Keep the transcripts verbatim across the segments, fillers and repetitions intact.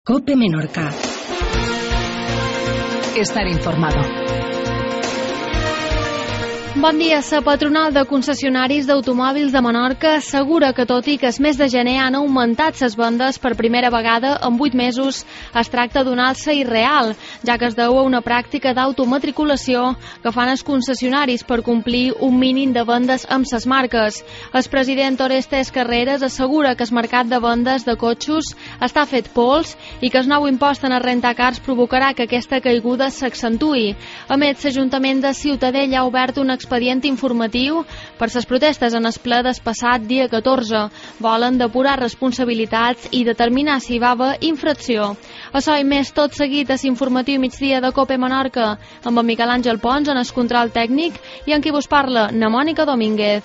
COPE Menorca. Estar informado. Bon dia. La patronal de concessionaris d'automòbils de Menorca assegura que, tot i que el mes de gener han augmentat les vendes per primera vegada en vuit mesos, es tracta d'un alça irreal, ja que es deu a una pràctica d'automatriculació que fan els concessionaris per complir un mínim de vendes amb les marques. El president Orestes Carreras assegura que el mercat de vendes de cotxos està fet pols i que el nou impost en el rentacars provocarà que aquesta caiguda s'accentui. A més, l'Ajuntament de Ciutadella ha obert un expedient informatiu per les protestes en el ple del passat dia catorze. Volen depurar responsabilitats i determinar si hi va haver infracció. Això i més, tot seguit a l'informatiu migdia de COPE Menorca, amb en Miquel Àngel Pons en el control tècnic i en qui vos parla, na Mònica Domínguez.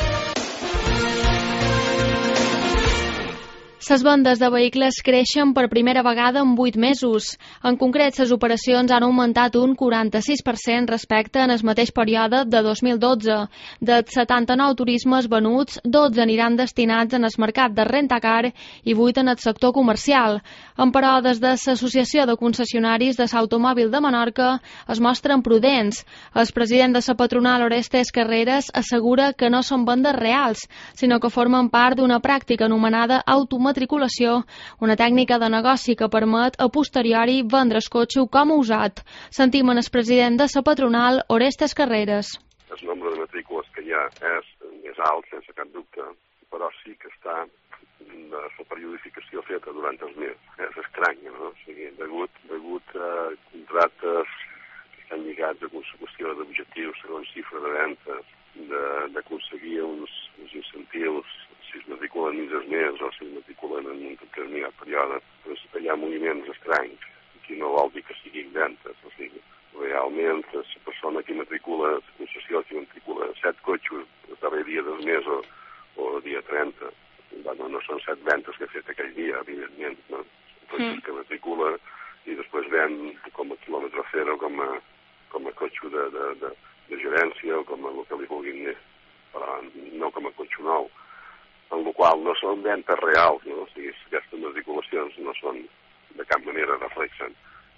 Les vendes de vehicles creixen per primera vegada en vuit mesos. En concret, les operacions han augmentat un quaranta-sis per cent respecte en el mateix període de dos mil dotze. Dels setanta-nou turismes venuts, dotze aniran destinats en el mercat de rentacar i vuit en el sector comercial. En però, des de l'Associació de Concessionaris de l'Automòbil de Menorca es mostren prudents. El president de la patronal, Orestes Carreras, assegura que no són vendes reals, sinó que formen part d'una pràctica anomenada automatriculació, una tècnica de negoci que permet a posteriori vendre el cotxe com a usat. Sentim en el president de la patronal, Orestes Carreras. El nombre de matrícules que hi ha és més alt, sense cap dubte, però sí que està la periodificació feta durant els mesos. És estranya, no? O sigui, degut, degut a contractes que estan lligats a consecució d'objectius segons xifra de ventes, d'aconseguir uns, uns incentius si es matriculen mig mes o si es matriculen en un determinat període, doncs hi ha moviments estranys, que no vol dir que siguin ventes. O sigui, realment, la persona que matricula, la concessió que matricula set cotxos el darrer dia del mes o, o dia trenta, bueno, no són set ventes que ha fet aquell dia, evidentment, no? Cotxos mm. que matricula i després ven com a quilòmetre zero, com a, com a cotxe de, de, de, de gerència o com a el que li vulguin dir, però no com a cotxe nou. En la qual no són ventes reals, no? O sigui, aquestes matriculacions no són, de cap manera reflexen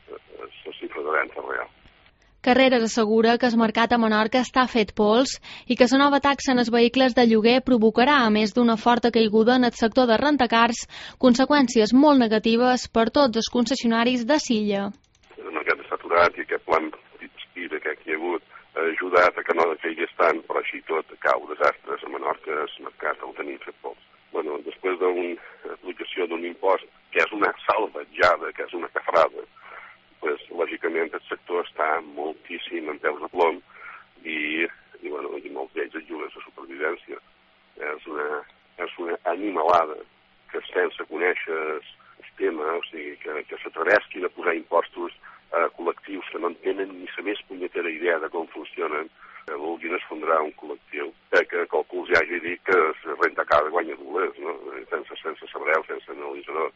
la xifra de venta real. Carreras assegura que el mercat a Menorca està fet pols i que la nova taxa en els vehicles de lloguer provocarà, a més d'una forta caiguda en el sector de rentacars, conseqüències molt negatives per tots els concessionaris de l'illa. El mercat està aturat i aquest plan espira que hi ha hagut ha ajudat a que no caigués tant, però així tot cau desastres a Menorca, el mercat el tenim fet pols. Bueno, després d'una aplicació d'un impost que és una salvatjada, que és una cafrada, pues, lògicament el sector està moltíssim en peus de plom i, i, bueno, i molts d'ells es juguen la supervivència. És una, és una animalada que sense conèixer el tema, o sigui, que, que s'atrevesquin a posar impostos a col·lectius que no en tenen ni la més punyetera idea de com funcionen, que vulguin esfondrar un col·lectiu, eh, que qualcú els hagi dit que es renta cada guanya dolers, no? sense, sense saber, sense analitzador.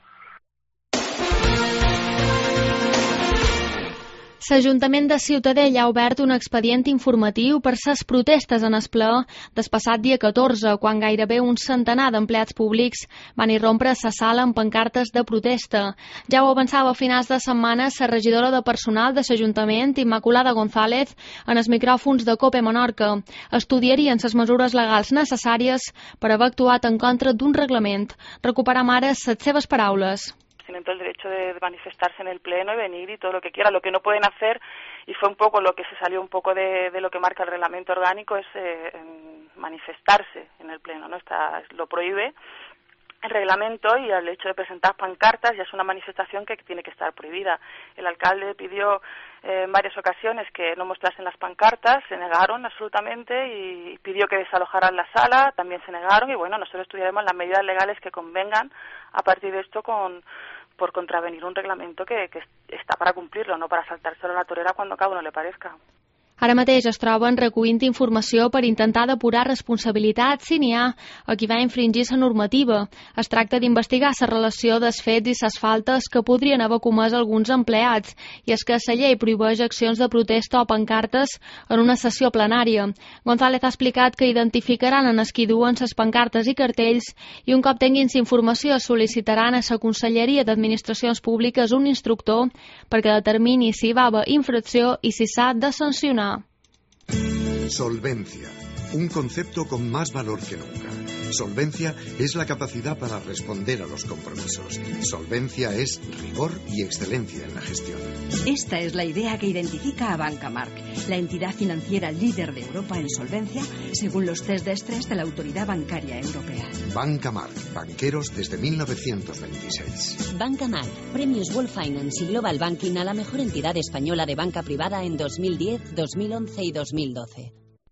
L'Ajuntament de Ciutadella ha obert un expedient informatiu per les protestes en el ple del passat dia catorze, quan gairebé un centenar d'empleats públics van irrompre a la sala amb pancartes de protesta. Ja ho avançava a finals de setmana la regidora de personal de l'Ajuntament, Immaculada González, en els micròfons de COPE Menorca. Estudiarien les mesures legals necessàries per haver actuat en contra d'un reglament. Recuperam ara les seves paraules. Tienen todo el derecho de manifestarse en el pleno y venir y todo lo que quieran. Lo que no pueden hacer, y fue un poco lo que se salió un poco de, de lo que marca el reglamento orgánico, es eh, manifestarse en el pleno, ¿no? Está, lo prohíbe el reglamento, y el hecho de presentar pancartas ya es una manifestación que tiene que estar prohibida. El alcalde pidió eh, en varias ocasiones que no mostrasen las pancartas, se negaron absolutamente, y pidió que desalojaran la sala, también se negaron, y bueno, nosotros estudiaremos las medidas legales que convengan a partir de esto con por contravenir un reglamento que, que está para cumplirlo, no para saltárselo a la torera cuando a cada uno le parezca. Ara mateix es troben recollint informació per intentar depurar responsabilitats si n'hi ha a qui va infringir la normativa. Es tracta d'investigar la relació dels fets i les faltes que podrien haver comès alguns empleats, i és que la llei prohibeix accions de protesta o pancartes en una sessió plenària. González ha explicat que identificaran en els qui duen les pancartes i cartells i un cop tinguin la informació sol·licitaran a la Conselleria d'Administracions Públiques un instructor perquè determini si va haver infracció i si s'ha de sancionar. Solvencia, un concepto con más valor que nunca. Solvencia es la capacidad para responder a los compromisos. Solvencia es rigor y excelencia en la gestión. Esta es la idea que identifica a Banca Marc, la entidad financiera líder de Europa en solvencia, según los test de estrés de la Autoridad Bancaria Europea. Banca Marc, banqueros desde mil novecientos veintiséis. Banca Marc, premios World Finance y Global Banking a la mejor entidad española de banca privada en dos mil diez, dos mil once y dos mil doce.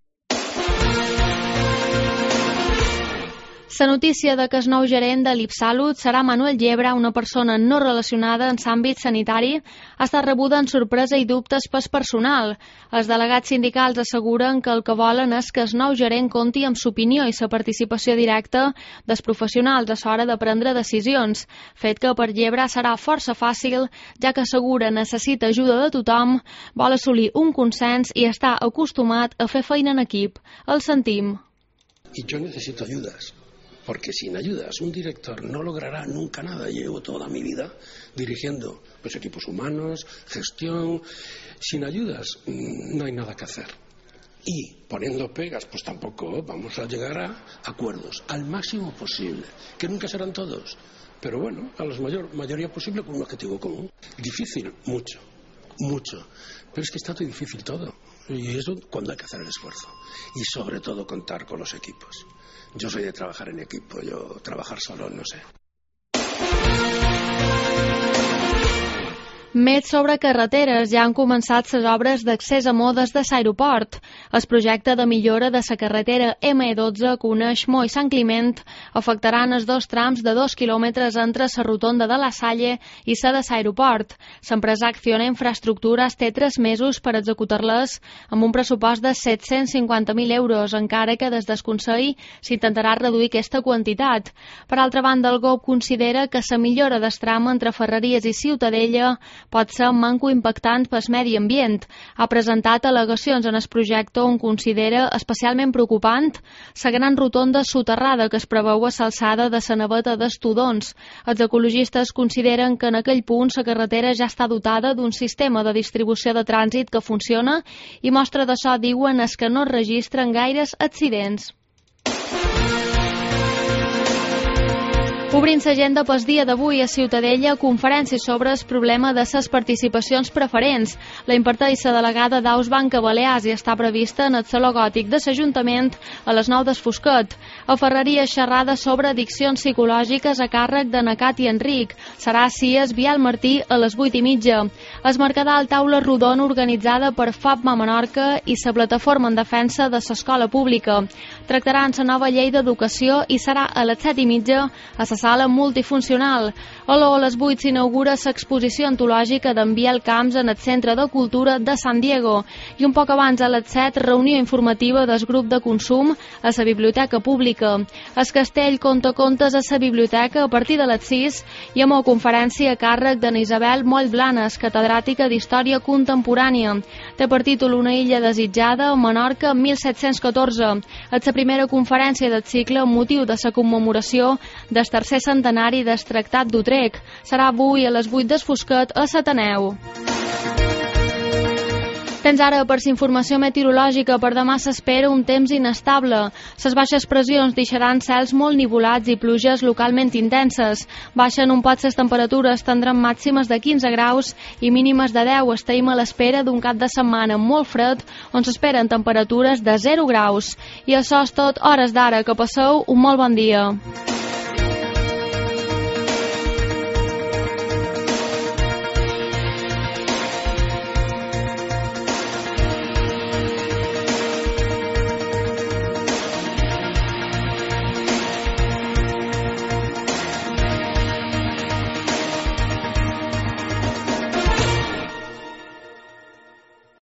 La notícia de que el nou gerent de l'Ipsalut serà Manuel Llebra, una persona no relacionada en l'àmbit sanitari, ha estat rebuda amb sorpresa i dubtes pel personal. Els delegats sindicals asseguren que el que volen és que el nou gerent compti amb l'opinió i la participació directa dels professionals a l'hora de prendre decisions, fet que per Llebra serà força fàcil, ja que assegura necessita ajuda de tothom, vol assolir un consens i està acostumat a fer feina en equip. El sentim. Y yo necesito ayudas. Porque sin ayudas un director no logrará nunca nada. Llevo toda mi vida dirigiendo pues, equipos humanos, gestión. Sin ayudas no hay nada que hacer. Y poniendo pegas, pues tampoco vamos a llegar a acuerdos al máximo posible, que nunca serán todos. Pero bueno, a la mayor, mayoría posible con un objetivo común. Difícil, mucho, mucho. Pero es que está todo difícil todo. Y eso cuando hay que hacer el esfuerzo. Y sobre todo contar con los equipos. Yo soy de trabajar en equipo, yo trabajar solo no sé. Més sobre carreteres. Ja han començat les obres d'accés a modes de l'aeroport. El projecte de millora de la carretera eme dotze que uneix Mo i Sant Climent afectaran els dos trams de dos quilòmetres entre la rotonda de la Salle i la de l'aeroport. L'empresa Acciona Infraestructures té tres mesos per executar-les amb un pressupost de set-cents cinquanta mil euros, encara que des del Consell s'intentarà reduir aquesta quantitat. Per altra banda, el G O P considera que la millora del tram entre Ferreries i Ciutadella pot ser un manco impactant pel medi ambient. Ha presentat al·legacions en el projecte on considera especialment preocupant la gran rotonda soterrada que es preveu a l'alçada de la naveta d'Estudons. Els ecologistes consideren que en aquell punt la carretera ja està dotada d'un sistema de distribució de trànsit que funciona i mostra d'això diuen és que no es registren gaires accidents. Obrint l'agenda pel dia d'avui a Ciutadella, conferència sobre el problema de les participacions preferents. La imparteix la delegada d'Aus Banca Balears i està prevista en el Saló Gòtic de l'Ajuntament a les nou del Fosquet. A Ferreria, xerrada sobre addiccions psicològiques a càrrec de Nacat i Enric. Serà a Cies Vial Martí a les vuit i mitja. Es Mercadal taula rodona organitzada per FAPMA Menorca i la Plataforma en Defensa de l'Escola Pública. Tractaran la nova llei d'educació i serà a les set i mitja a la sala multifuncional. A l'O a les vuit s'inaugura l'exposició antològica d'en Biel Camps en el Centre de Cultura de San Diego i un poc abans a les set reunió informativa del grup de consum a la Biblioteca Pública. El Castell conta contes a la biblioteca a partir de les sis i amb una conferència a càrrec d'en Isabel Moll Blanes, catedràtica d'Història Contemporània. Té per títol Una illa desitjada a Menorca mil set-cents catorze. És la primera conferència del cicle amb motiu de la commemoració del tercer centenari del Tractat d'Utrecht. Serà avui a les vuit del Fosquet a l'Ateneu. Tens ara per la informació meteorològica. Per demà s'espera un temps inestable. Les baixes pressions deixaran cels molt nivolats i pluges localment intenses. Baixen un poc les temperatures, tindran màximes de quinze graus i mínimes de deu. Estem a l'espera d'un cap de setmana molt fred, on s'esperen temperatures de zero graus. I això és tot, hores d'ara. Que passeu un molt bon dia.